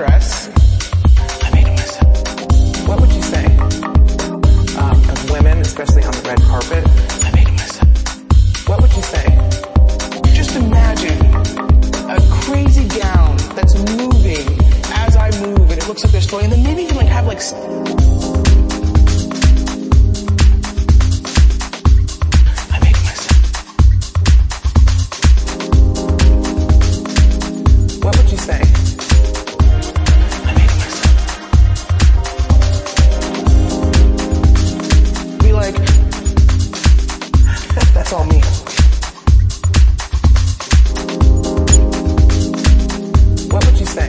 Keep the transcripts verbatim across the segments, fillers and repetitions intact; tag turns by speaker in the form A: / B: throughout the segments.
A: dress.
B: I made it myself.
A: What would you say? Um, of women, especially on the red carpet.
B: I made it myself.
A: What would you say? Just imagine a crazy gown that's moving as I move, and it looks like there's story, and then maybe you can like have like. Say.
B: I made it myself.
A: Be like, that's all me. What would you say?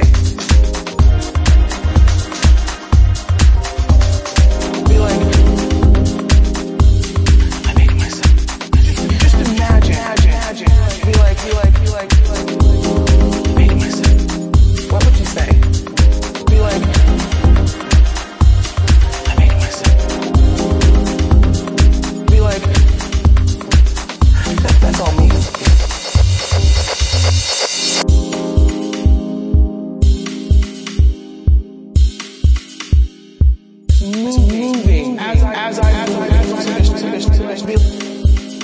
A: Be like,
B: I made it myself.
A: Just, just imagine, imagine, imagine. Be like, be like, be like, be like, be like. What would you say? Be like,
B: I made it myself.
A: Be like, that, that's all me. It's moving as I, as I, as I, as I, as I, as I, as I, as I,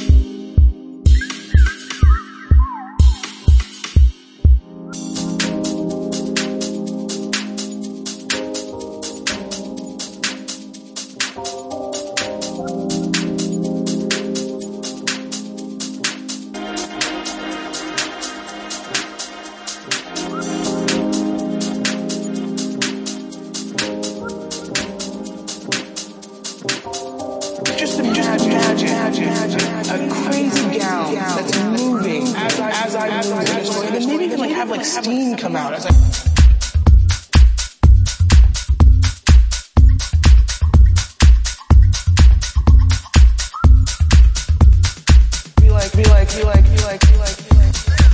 A: Just imagine, imagine, imagine a crazy gown that's moving as I, as I, as I, as I, and then maybe you can like have like steam come out as I. Be like, be like, be like, be like, be like, be like.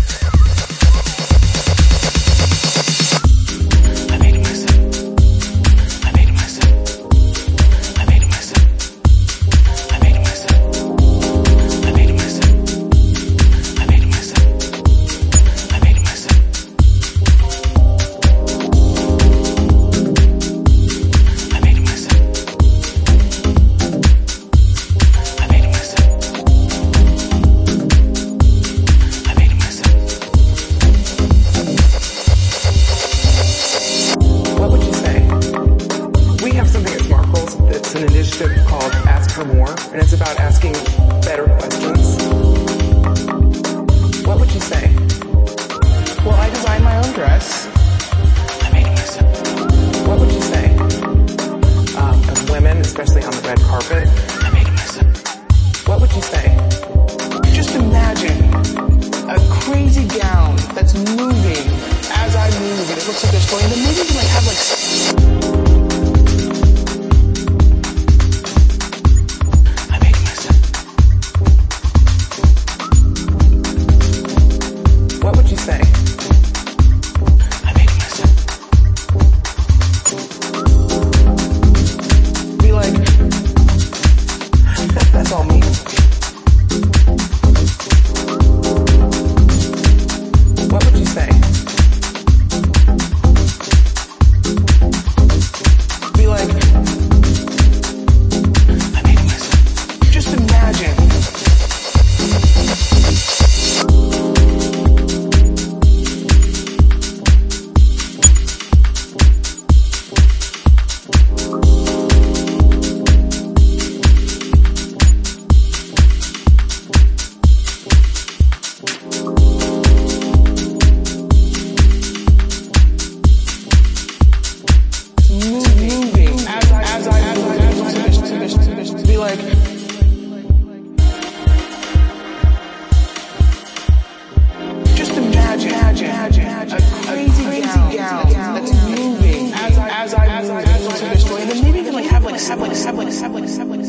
B: I made it myself. I made it myself. I made it myself. I made it myself. I made it myself. I made it myself. I made it myself. I made it myself. I made it myself. I made it myself.
A: What would you say? We have something at Smarkles that's an initiative called Ask for More, and it's about asking better questions. What would you say? Well, I designed my own dress.
B: I made it myself.
A: What would you say? Um, of women, especially on the red carpet.
B: I made it myself.
A: What would you say? Just imagine a crazy gown that's moving as I move, and it looks like there's story, and then maybe you can like have like.
B: I made it myself.
A: What would you say?
B: I made it myself.
A: Be like, that, that's all me. What would you say? Be like,
B: I made it myself.
A: just imagine. Moving as I, as I, as I, as I, as I, as I, as I, be like, just imagine, imagine a crazy gown that's moving as I, as I, as I, as I, as I, and then maybe you can like have like, have like, have like, have like, have like.